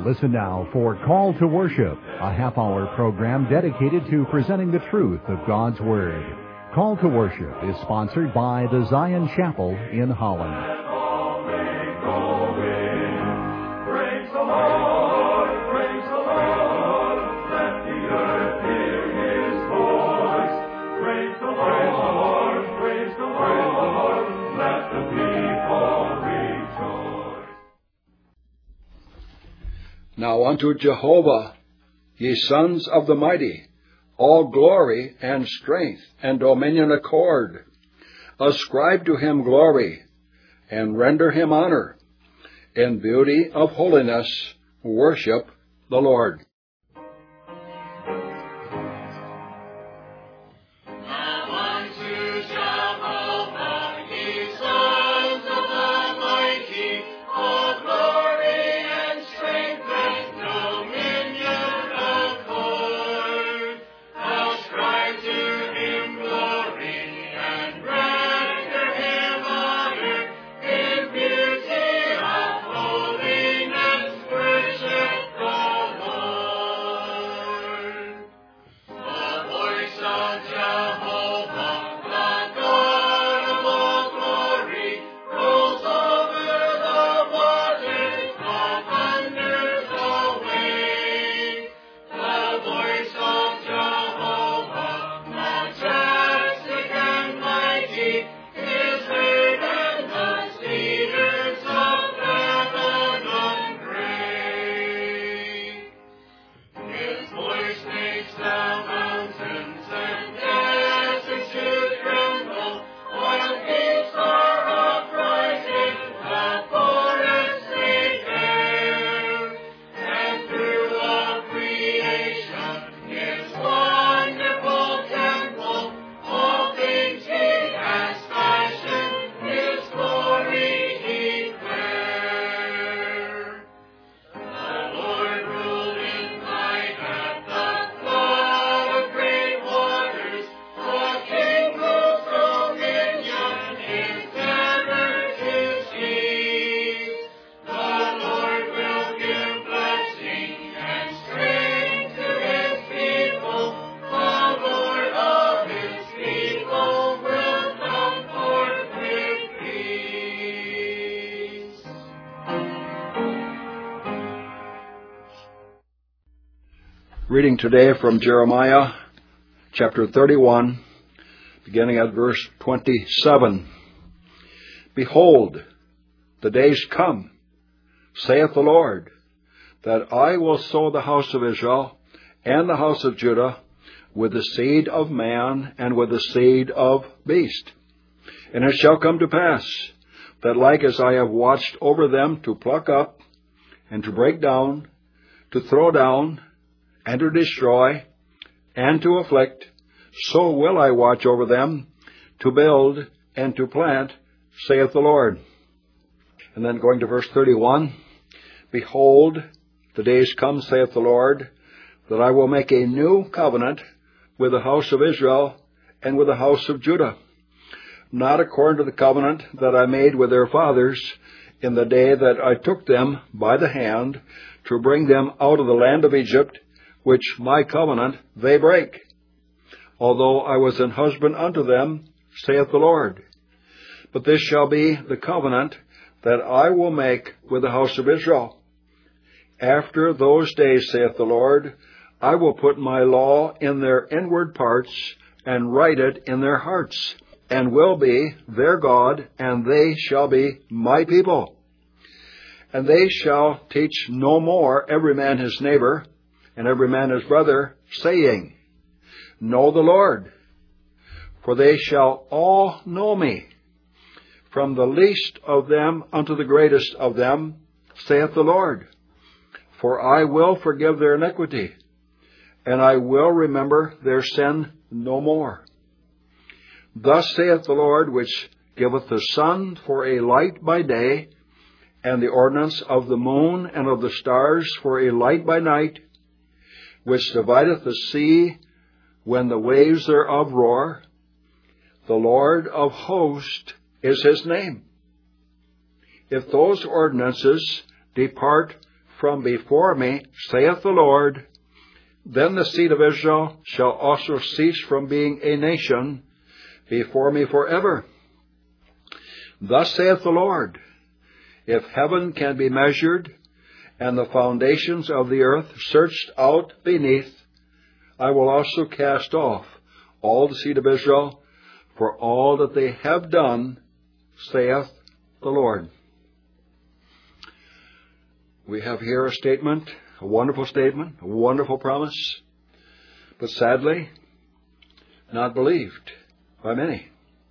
Listen now for Call to Worship, a half-hour program dedicated to presenting the truth of God's Word. Call to Worship is sponsored by the Zion Chapel in Holland. Now unto Jehovah, ye sons of the mighty, all glory and strength and dominion accord. Ascribe to him glory, and render him honor. In beauty of holiness, worship the Lord. Reading today from Jeremiah chapter 31, beginning at verse 27. Behold, the days come, saith the Lord, that I will sow the house of Israel and the house of Judah with the seed of man and with the seed of beast. And it shall come to pass that like as I have watched over them to pluck up and to break down, to throw down, and to destroy, and to afflict, so will I watch over them, to build and to plant, saith the Lord. And then going to verse 31, Behold, the days come, saith the Lord, that I will make a new covenant with the house of Israel and with the house of Judah, not according to the covenant that I made with their fathers in the day that I took them by the hand to bring them out of the land of Egypt, which my covenant they break, although I was an husband unto them, saith the Lord. But this shall be the covenant that I will make with the house of Israel. After those days, saith the Lord, I will put my law in their inward parts, and write it in their hearts, and will be their God, and they shall be my people. And they shall teach no more every man his neighbor, and every man his brother, saying, Know the Lord, for they shall all know me, from the least of them unto the greatest of them, saith the Lord. For I will forgive their iniquity, and I will remember their sin no more. Thus saith the Lord, which giveth the sun for a light by day, and the ordinance of the moon and of the stars for a light by night, which divideth the sea when the waves thereof roar. The Lord of hosts is his name. If those ordinances depart from before me, saith the Lord, then the seed of Israel shall also cease from being a nation before me forever. Thus saith the Lord, if heaven can be measured, and the foundations of the earth searched out beneath, I will also cast off all the seed of Israel for all that they have done, saith the Lord. We have here a statement, a wonderful promise, but sadly, not believed by many.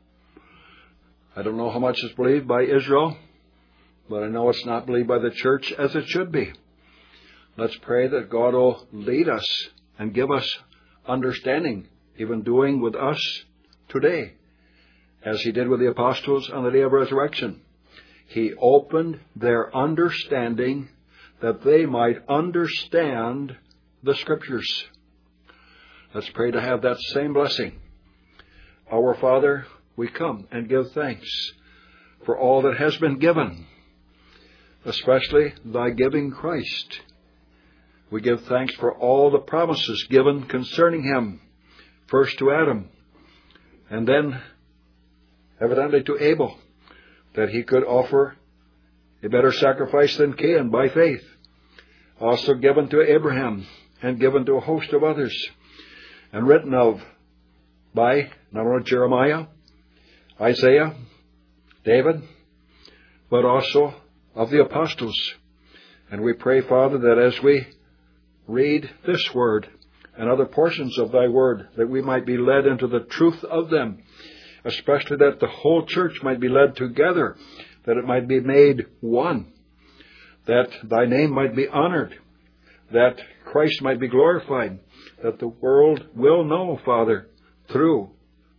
I don't know how much is believed by Israel, but I know it's not believed by the church as it should be. Let's pray that God will lead us and give us understanding, even doing with us today, as He did with the apostles on the day of resurrection. He opened their understanding that they might understand the Scriptures. Let's pray to have that same blessing. Our Father, we come and give thanks for all that has been given, especially Thy giving Christ. We give thanks for all the promises given concerning Him, first to Adam, and then evidently to Abel, that he could offer a better sacrifice than Cain by faith. Also given to Abraham and given to a host of others, and written of by not only Jeremiah, Isaiah, David, but also of the apostles. And we pray, Father, that as we read this word and other portions of Thy word, that we might be led into the truth of them, especially that the whole church might be led together, that it might be made one, that Thy name might be honored, that Christ might be glorified, that the world will know, Father, through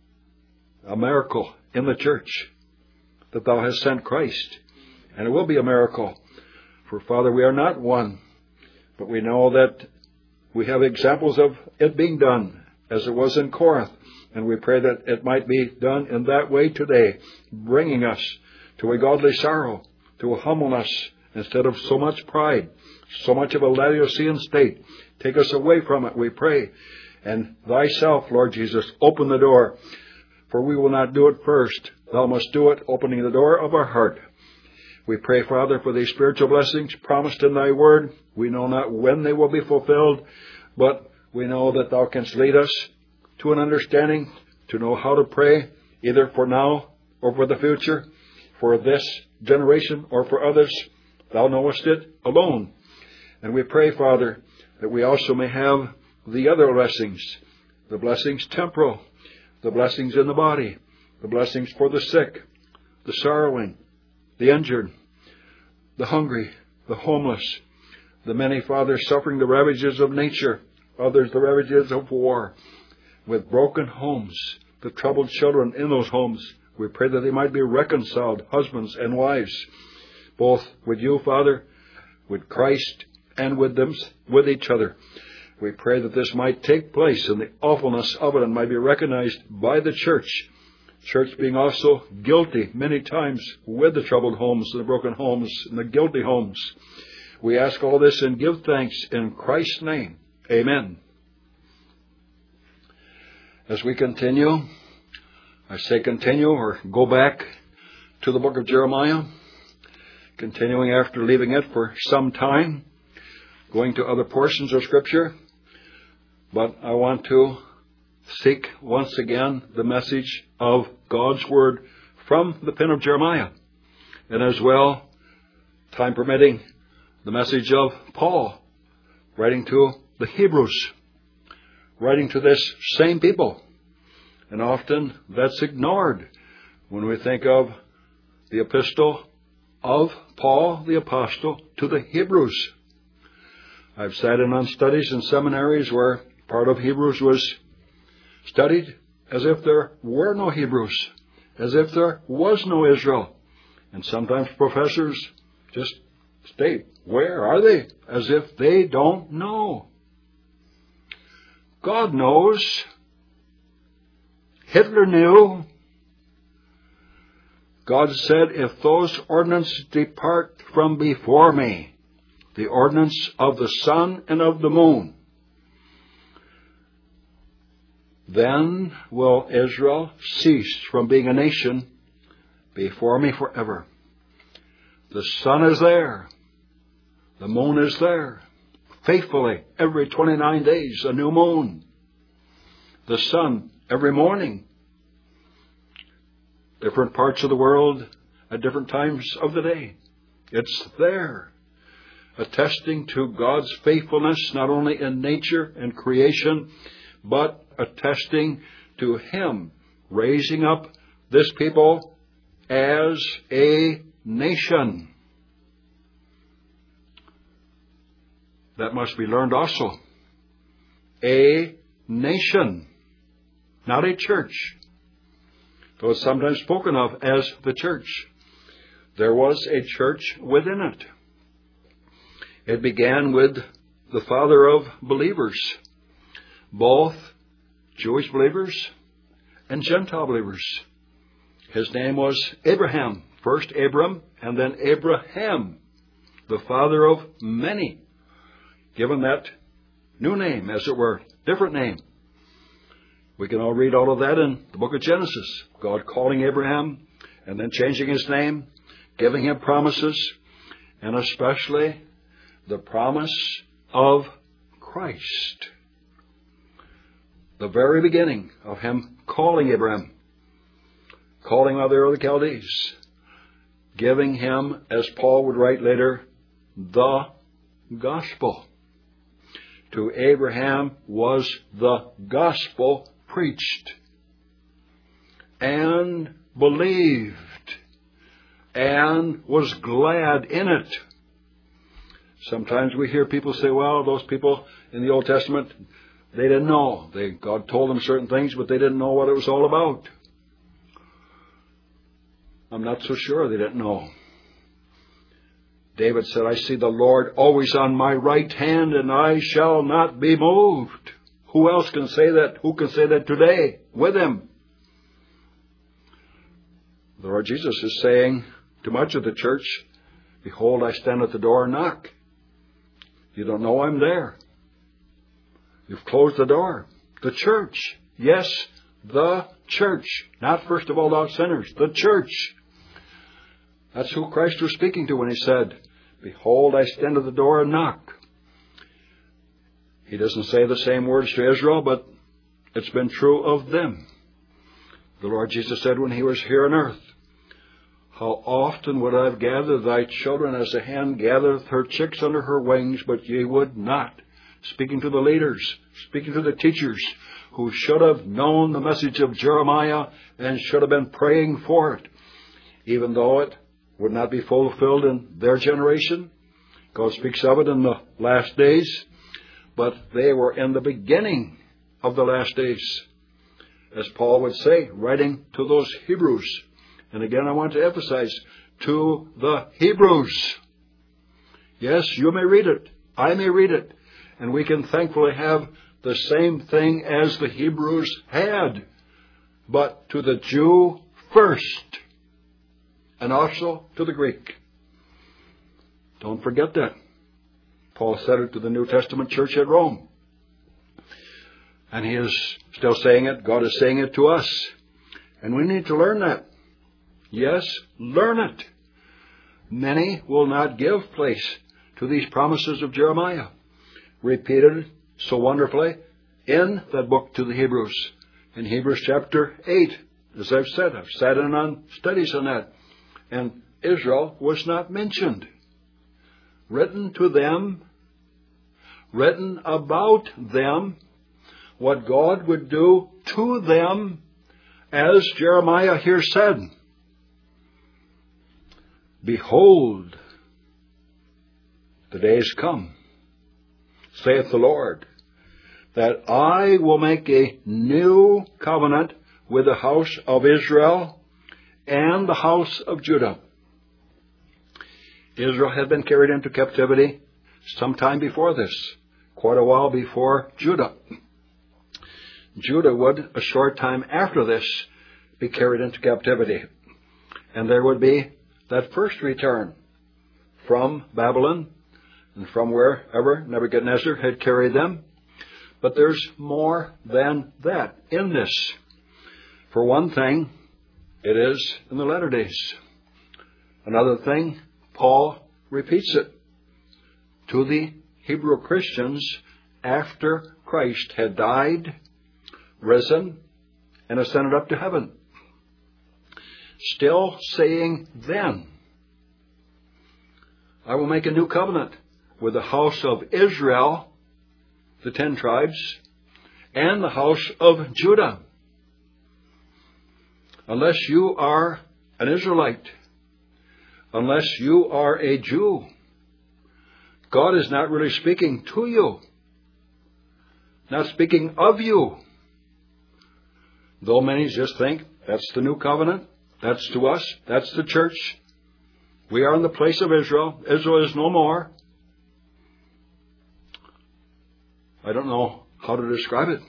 a miracle in the church, that Thou hast sent Christ. And it will be a miracle. For, Father, we are not one, but we know that we have examples of it being done, as it was in Corinth. And we pray that it might be done in that way today, bringing us to a godly sorrow, to a humbleness, instead of so much pride, so much of a Laodicean state. Take us away from it, we pray. And Thyself, Lord Jesus, open the door. For we will not do it first. Thou must do it, opening the door of our heart. We pray, Father, for these spiritual blessings promised in Thy word. We know not when they will be fulfilled, but we know that Thou canst lead us to an understanding, to know how to pray, either for now or for the future, for this generation or for others. Thou knowest it alone. And we pray, Father, that we also may have the other blessings, the blessings temporal, the blessings in the body, the blessings for the sick, the sorrowing, the injured, the hungry, the homeless, the many, Father, suffering the ravages of nature, others the ravages of war, with broken homes, the troubled children in those homes. We pray that they might be reconciled, husbands and wives, both with You, Father, with Christ, and with each other. We pray that this might take place and the awfulness of it and might be recognized by the church. Church being also guilty many times with the troubled homes, and the broken homes, and the guilty homes. We ask all this and give thanks in Christ's name. Amen. As we continue, I say continue or go back to the book of Jeremiah, continuing after leaving it for some time, going to other portions of Scripture. But I want to seek once again the message of God's Word from the pen of Jeremiah. And as well, time permitting, the message of Paul, writing to the Hebrews, writing to this same people. And often that's ignored when we think of the epistle of Paul the Apostle to the Hebrews. I've sat in on studies in seminaries where part of Hebrews was studied as if there were no Hebrews, as if there was no Israel. And sometimes professors just state, where are they? As if they don't know. God knows. Hitler knew. God said, if those ordinances depart from before me, the ordinance of the sun and of the moon. Then will Israel cease from being a nation before me forever. The sun is there. The moon is there. Faithfully, every 29 days, a new moon. The sun, every morning. Different parts of the world at different times of the day. It's there, attesting to God's faithfulness, not only in nature and creation, but attesting to Him raising up this people as a nation. That must be learned also. A nation, not a church. Though it's sometimes spoken of as the church. There was a church within it. It began with the father of believers, both Jewish believers and Gentile believers. His name was Abraham. First Abram and then Abraham, the father of many. Given that new name, as it were, different name. We can all read all of that in the book of Genesis. God calling Abraham and then changing his name, giving him promises, and especially the promise of Christ. The very beginning of him calling Abraham, calling out there of the Chaldees, giving him, as Paul would write later, the gospel. To Abraham was the gospel preached and believed and was glad in it. Sometimes we hear people say, well, those people in the Old Testament, they didn't know. God told them certain things, but they didn't know what it was all about. I'm not so sure they didn't know. David said, I see the Lord always on my right hand, and I shall not be moved. Who else can say that? Who can say that today with him? The Lord Jesus is saying to much of the church, behold, I stand at the door and knock. You don't know I'm there. You've closed the door. The church. Yes, the church. Not first of all thou sinners. The church. That's who Christ was speaking to when he said, behold, I stand at the door and knock. He doesn't say the same words to Israel, but it's been true of them. The Lord Jesus said when he was here on earth, how often would I have gathered thy children as a hen gathereth her chicks under her wings, but ye would not. Speaking to the leaders, speaking to the teachers who should have known the message of Jeremiah and should have been praying for it. Even though it would not be fulfilled in their generation. God speaks of it in the last days. But they were in the beginning of the last days. As Paul would say, writing to those Hebrews. And again, I want to emphasize, to the Hebrews. Yes, you may read it. I may read it. And we can thankfully have the same thing as the Hebrews had. But to the Jew first. And also to the Greek. Don't forget that. Paul said it to the New Testament church at Rome. And he is still saying it. God is saying it to us. And we need to learn that. Yes, learn it. Many will not give place to these promises of Jeremiah, repeated so wonderfully in that book to the Hebrews. In Hebrews chapter 8, as I've said, I've sat in on studies on that. And Israel was not mentioned. Written to them, written about them, what God would do to them, as Jeremiah here said. Behold, the days come, saith the Lord, that I will make a new covenant with the house of Israel and the house of Judah. Israel had been carried into captivity sometime before this, quite a while before Judah. Judah would, a short time after this, be carried into captivity. And there would be that first return from Babylon and from wherever Nebuchadnezzar had carried them. But there's more than that in this. For one thing, it is in the latter days. Another thing, Paul repeats it to the Hebrew Christians after Christ had died, risen, and ascended up to heaven. Still saying then, I will make a new covenant with the house of Israel, the 10 tribes, and the house of Judah. Unless you are an Israelite, unless you are a Jew, God is not really speaking to you, not speaking of you. Though many just think that's the new covenant, that's to us, that's the church. We are in the place of Israel. Israel is no more. I don't know how to describe it.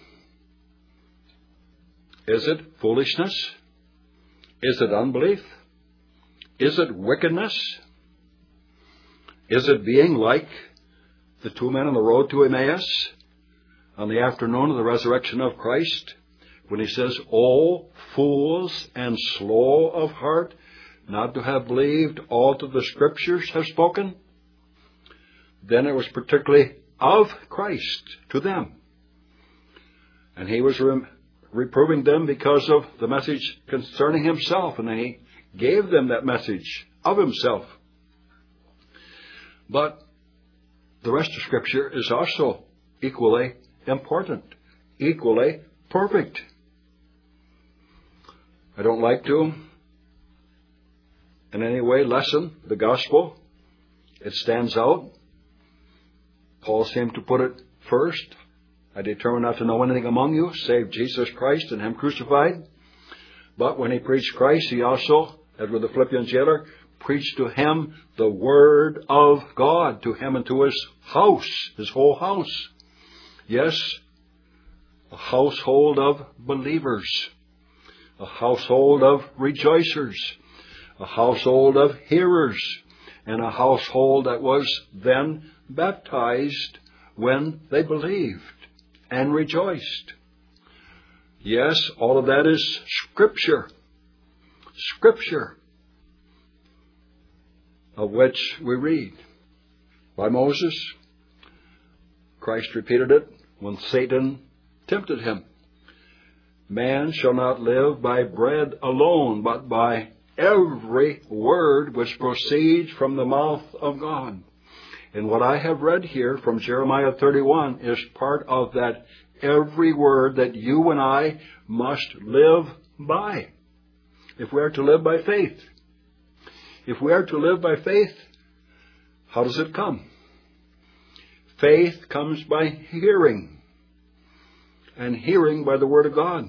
Is it foolishness? Is it unbelief? Is it wickedness? Is it being like the 2 men on the road to Emmaus on the afternoon of the resurrection of Christ, when he says, "O fools and slow of heart, not to have believed all that the Scriptures have spoken"? Then it was particularly of Christ to them. And he was reproving them because of the message concerning himself, and he gave them that message of himself. But the rest of Scripture is also equally important, equally perfect. I don't like to in any way lessen the gospel. It stands out. Paul seemed to put it first. I determined not to know anything among you save Jesus Christ and Him crucified. But when he preached Christ, he also, as with the Philippian jailer, preached to him the Word of God, to him and to his house, his whole house. Yes, a household of believers, a household of rejoicers, a household of hearers, and a household that was then baptized when they believed and rejoiced. Yes, all of that is Scripture. Scripture, of which we read. By Moses, Christ repeated it when Satan tempted him. Man shall not live by bread alone, but by every word which proceeds from the mouth of God. And what I have read here from Jeremiah 31 is part of that every word that you and I must live by, if we are to live by faith. If we are to live by faith, how does it come? Faith comes by hearing, and hearing by the Word of God.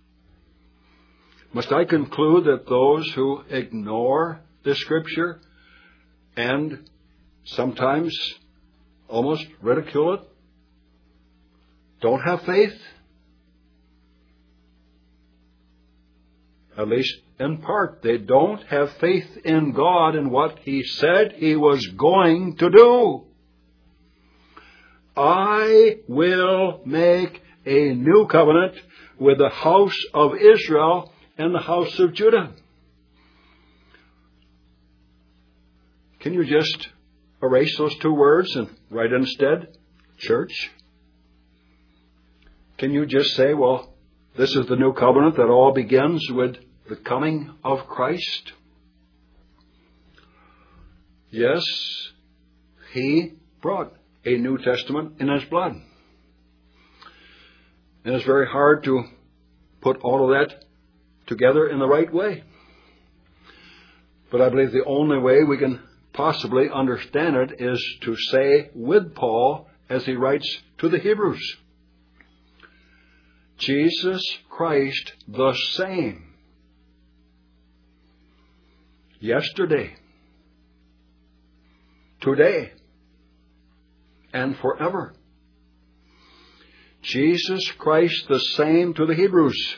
Must I conclude that those who ignore the Scripture and sometimes almost ridicule it don't have faith? At least in part, they don't have faith in God and what He said He was going to do. I will make a new covenant with the house of Israel and the house of Judah. Can you just erase those 2 words and write instead, church? Can you just say, well, this is the new covenant that all begins with the coming of Christ? Yes, He brought a New Testament in His blood. And it's very hard to put all of that together in the right way. But I believe the only way we can possibly understand it is to say with Paul, as he writes to the Hebrews, Jesus Christ the same, yesterday, today, and forever. Jesus Christ the same to the Hebrews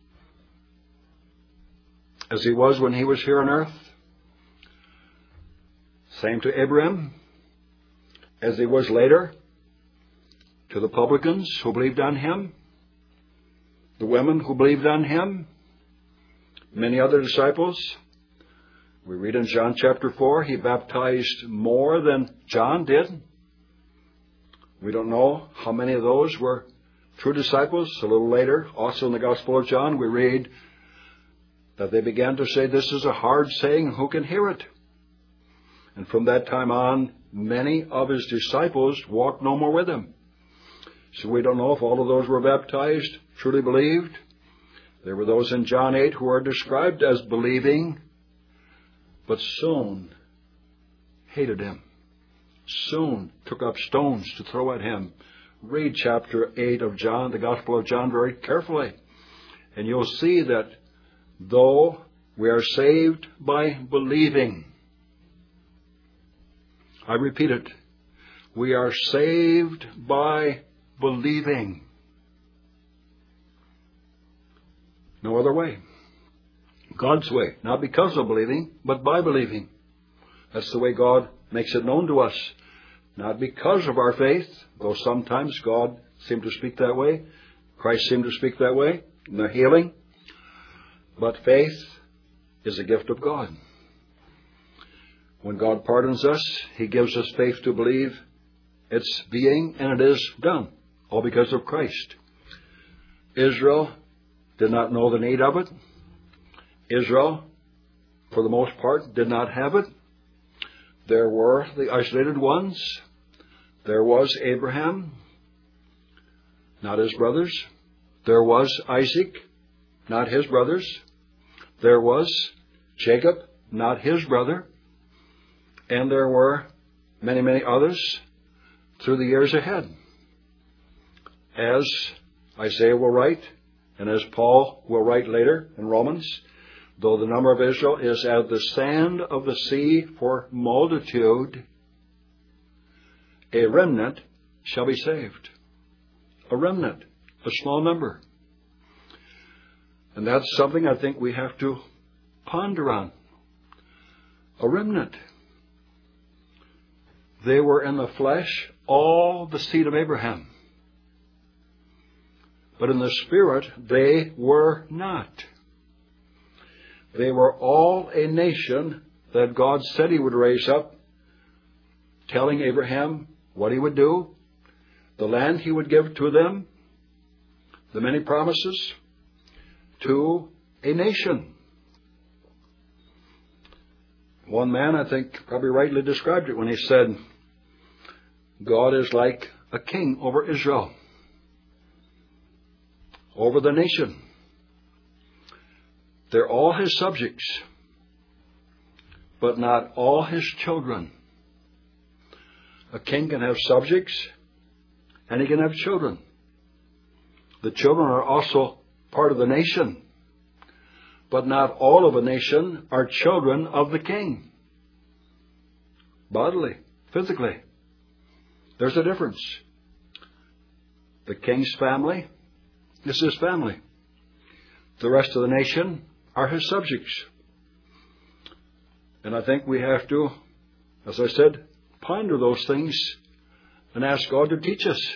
as He was when He was here on earth. Same to Abraham, as he was later to the publicans who believed on him, the women who believed on him, many other disciples. We read in John chapter 4, he baptized more than John did. We don't know how many of those were true disciples. A little later, also in the Gospel of John, we read that they began to say, "This is a hard saying, who can hear it?" And from that time on, many of his disciples walked no more with him. So we don't know if all of those were baptized, truly believed. There were those in John 8 who are described as believing, but soon hated him. Soon took up stones to throw at him. Read chapter 8 of John, the Gospel of John, very carefully. And you'll see that though we are saved by believing, I repeat it, we are saved by believing. No other way. God's way. Not because of believing, but by believing. That's the way God makes it known to us. Not because of our faith, though sometimes God seemed to speak that way. Christ seemed to speak that way in the healing. But faith is a gift of God. When God pardons us, He gives us faith to believe it's being, and it is done. All because of Christ. Israel did not know the need of it. Israel, for the most part, did not have it. There were the isolated ones. There was Abraham, not his brothers. There was Isaac, not his brothers. There was Jacob, not his brother. And there were many, many others through the years ahead. As Isaiah will write, and as Paul will write later in Romans, though the number of Israel is as the sand of the sea for multitude, a remnant shall be saved. A remnant, a small number. And that's something I think we have to ponder on. A remnant. They were in the flesh, all the seed of Abraham. But in the spirit, they were not. They were all a nation that God said He would raise up, telling Abraham what He would do, the land He would give to them, the many promises, to a nation. One man, I think, probably rightly described it when he said, God is like a king over Israel, over the nation. They're all His subjects, but not all His children. A king can have subjects, and he can have children. The children are also part of the nation, but not all of a nation are children of the king. Bodily, physically. There's a difference. The king's family is his family. The rest of the nation are his subjects. And I think we have to, as I said, ponder those things and ask God to teach us.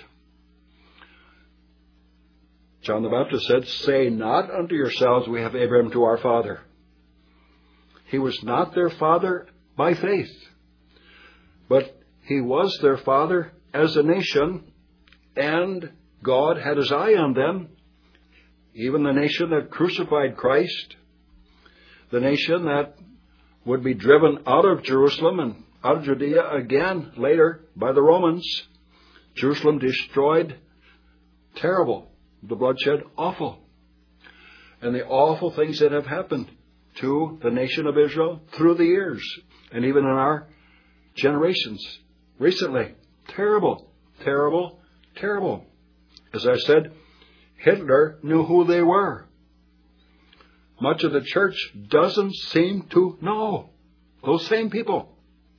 John the Baptist said, "Say not unto yourselves, we have Abraham to our father." He was not their father by faith, but he was their father as a nation, and God had His eye on them, even the nation that crucified Christ, the nation that would be driven out of Jerusalem and out of Judea again later by the Romans. Jerusalem destroyed, terrible. The bloodshed, awful. And the awful things that have happened to the nation of Israel through the years, and even in our generations recently. Terrible, terrible, terrible. As I said, Hitler knew who they were. Much of the church doesn't seem to know those same people.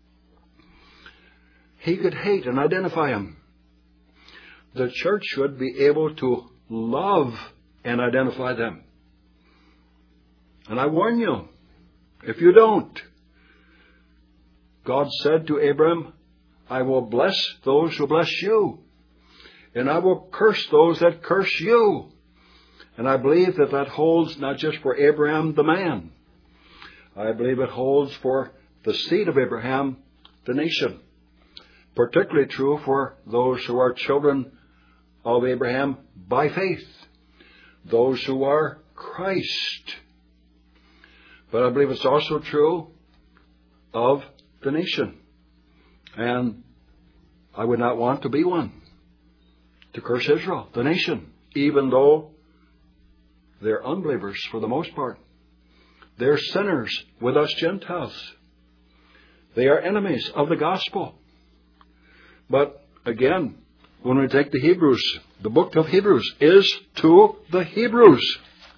He could hate and identify them. The church should be able to love and identify them. And I warn you, if you don't, God said to Abraham, I will bless those who bless you, and I will curse those that curse you. And I believe that that holds not just for Abraham the man. I believe it holds for the seed of Abraham, the nation. Particularly true for those who are children of Abraham by faith. Those who are Christ. But I believe it's also true of the nation. And I would not want to be one to curse Israel, the nation, even though they're unbelievers for the most part. They're sinners with us Gentiles. They are enemies of the gospel. But again, when we take the Hebrews, the book of Hebrews is to the Hebrews.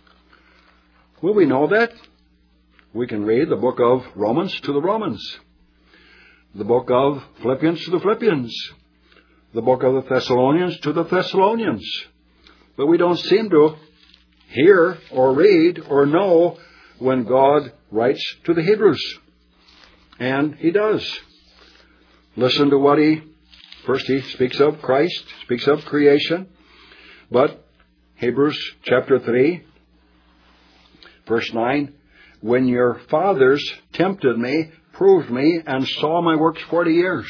Will we know that? We can read the book of Romans to the Romans, the book of Philippians to the Philippians, the book of the Thessalonians to the Thessalonians. But we don't seem to hear or read or know when God writes to the Hebrews. And He does. Listen to what first he speaks of Christ, speaks of creation. But Hebrews chapter 3, verse 9, when your fathers tempted me, proved me, and saw my works 40 years.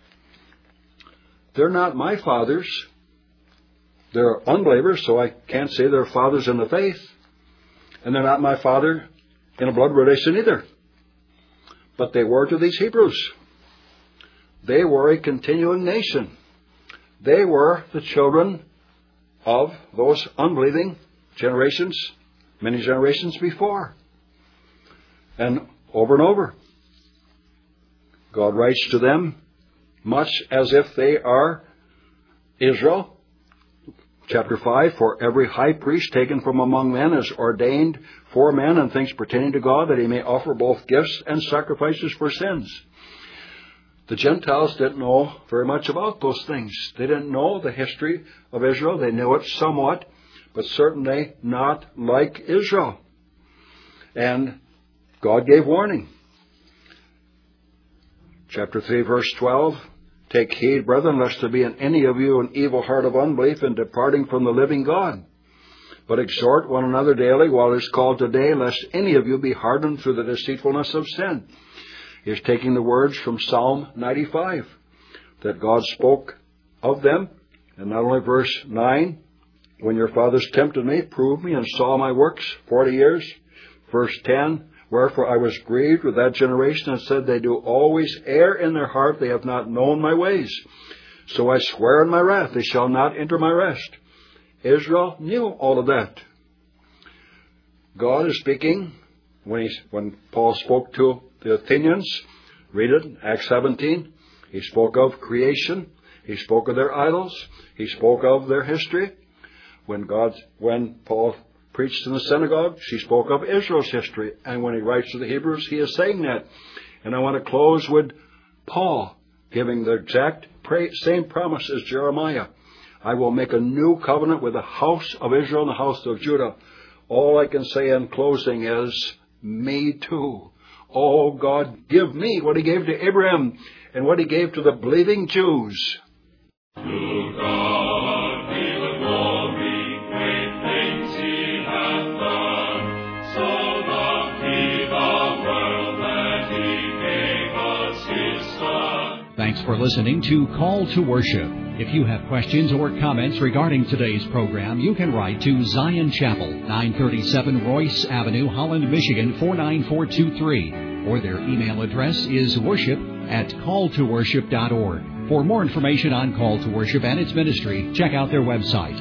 They're not my fathers. They're unbelievers, so I can't say they're fathers in the faith. And they're not my father in a blood relation either. But they were to these Hebrews. They were a continuing nation. They were the children of those unbelieving generations, many generations before. And over, God writes to them much as if they are Israel. Chapter 5, for every high priest taken from among men is ordained for men and things pertaining to God, that he may offer both gifts and sacrifices for sins. The Gentiles didn't know very much about those things. They didn't know the history of Israel. They knew it somewhat, but certainly not like Israel. And God gave warning. Chapter 3, verse 12, take heed, brethren, lest there be in any of you an evil heart of unbelief in departing from the living God. But exhort one another daily while it is called today, lest any of you be hardened through the deceitfulness of sin. He's taking the words from Psalm 95, that God spoke of them. And not only verse 9, when your fathers tempted me, proved me, and saw my works 40 years. Verse 10, wherefore I was grieved with that generation, and said, they do always err in their heart, they have not known my ways. So I swear in my wrath, they shall not enter my rest. Israel knew all of that. God is speaking when Paul spoke to the Athenians. Read it, Acts 17. He spoke of creation. He spoke of their idols. He spoke of their history. When Paul preached in the synagogue, he spoke of Israel's history. And when he writes to the Hebrews, he is saying that. And I want to close with Paul giving the exact same promise as Jeremiah. I will make a new covenant with the house of Israel and the house of Judah. All I can say in closing is, me too. Oh, God, give me what He gave to Abraham and what He gave to the believing Jews. To God be the glory, great things He hath done. So loved He the world that He gave us His Son. Thanks for listening to Call to Worship. If you have questions or comments regarding today's program, you can write to Zion Chapel, 937 Royce Avenue, Holland, Michigan, 49423. Or their email address is worship@calltoworship.org. For more information on Call to Worship and its ministry, check out their website,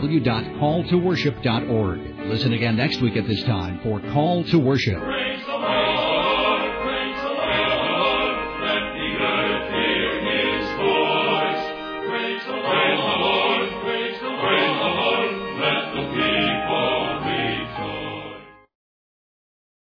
www.calltoworship.org. Listen again next week at this time for Call to Worship. Praise the Lord.